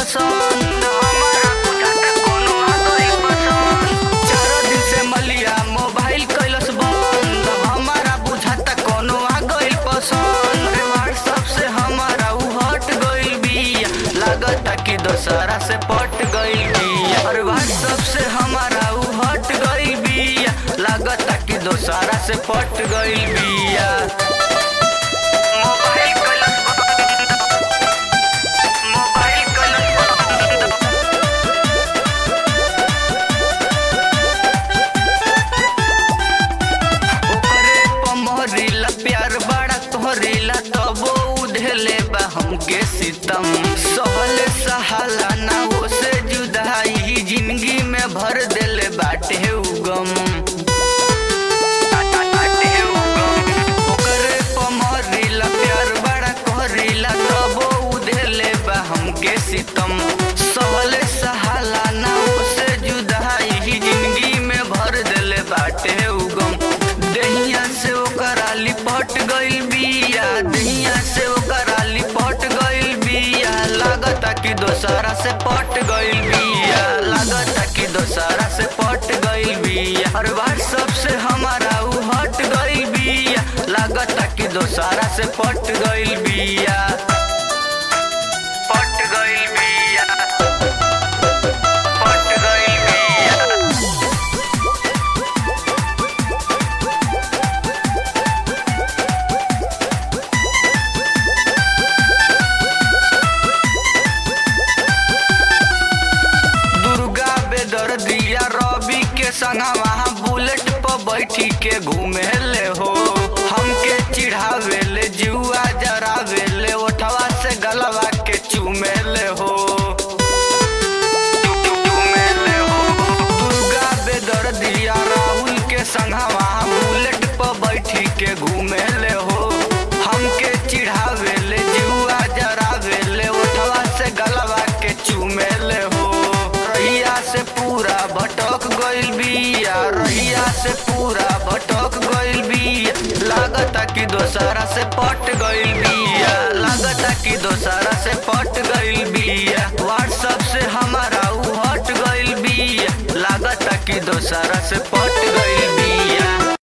पसंद, हमारा बुझाता कोनो आ गइल पसंद। 4 दिन से मलिया मोबाइल कैलस बंद, हमारा बुझाता कोनो आ गइल पसंद। व्हाट्सएप से हमारा उ हट गइल बिया, लागता कि दोसरा से पट गइल बिया। और व्हाट्सएप से हमारा उ हट गइल बिया, लागता कि दोसरा से पट गइल बिया। मोबाइल कैलस बंद, मोबाइल कैलस बंद। ओकरे पमहरिला प्यार बड़ा तोहरिला, तबो उधेले बा हमके सितम। सहले सहाला ना ओसे जुदाई, जिंदगी में भर देले बाटे उगम। ओकरे पमहरिला प्यार बड़ा कहरिला, तबो उधेले बा हमके सितम। सहले सहाला ना ओसे जुदाई, जिंदगी में भर देले बाटे उगम। दहिया से ओकरा लिपट गइल बिया, दहिया से ओकरा लिपट गइल बिया, लागता कि दोसरा से पट गइल बिया, लागता कि दोसरा से पट गइल बिया। और व्हाट्सएप से हमारा उ हट गइल बिया, लागता कि दोसरा से पट गइल बिया, पट गइल बिया, पट गइल बिया। दुर्गा बेदर्दिया रवि के संगवा बुलेट पर बैठी के घूमेले हो। हमके चिढ़ावेले, जुआ जरावेले, ओठवा से गलवा के चूमेले हो, चूमेले हो। दुर्गा बेदर्दिया राहुल के संगवा बुलेट पर बैठी के घूमेले हो। हमके चिढ़ावेले, जुआ जरावेले, ओठवा से गलवा के चूमेले हो। रहिया से पूरा भटक गइल बिया, रहिया से पूरा भटक गइल बिया, लागता कि दोसरा से पट गइल बिया, लागता कि दोसरा से पट गइल बिया। व्हाट्सएप से हमारा उ हट गइल बिया, लागता कि दोसरा से पट